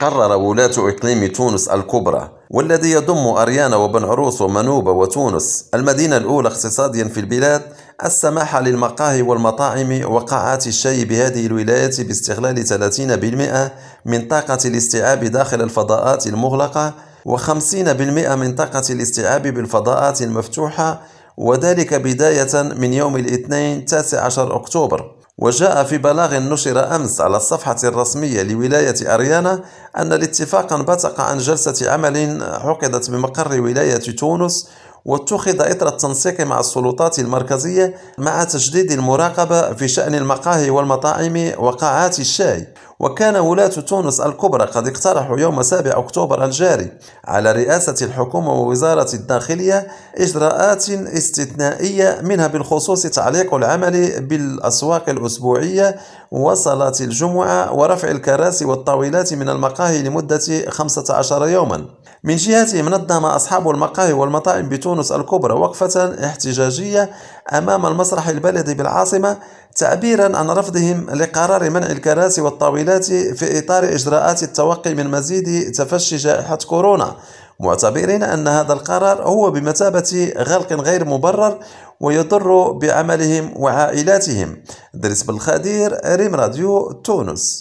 قرر ولاة إقليم تونس الكبرى والذي يضم أريانا وبن عروس ومنوبة وتونس المدينة الأولى اقتصاديا في البلاد السماح للمقاهي والمطاعم وقاعات الشاي بهذه الولايات باستغلال 30% من طاقة الاستيعاب داخل الفضاءات المغلقة و50% من طاقة الاستيعاب بالفضاءات المفتوحة، وذلك بداية من يوم الاثنين 19 أكتوبر. وجاء في بلاغ نشر أمس على الصفحة الرسمية لولاية أريانا أن الاتفاق انبثق عن جلسة عمل عقدت بمقر ولاية تونس، واتخذ إثر التنسيق مع السلطات المركزية مع تجديد المراقبة في شأن المقاهي والمطاعم وقاعات الشاي. وكان ولاة تونس الكبرى قد اقترحوا يوم 7 أكتوبر الجاري على رئاسة الحكومة ووزارة الداخلية إجراءات استثنائية، منها بالخصوص تعليق العمل بالأسواق الأسبوعية وصلاة الجمعة ورفع الكراسي والطاولات من المقاهي لمدة 15 يوما. من جهته نظم أصحاب المقاهي والمطاعم بتونس الكبرى وقفة احتجاجية أمام المسرح البلدي بالعاصمة، تعبيرا عن رفضهم لقرار منع الكراسي والطاولات في إطار إجراءات التوقي من مزيد تفشي جائحة كورونا، معتبرين أن هذا القرار هو بمثابة غلق غير مبرر ويضر بعملهم وعائلاتهم. درس بالخدير، ريم راديو تونس.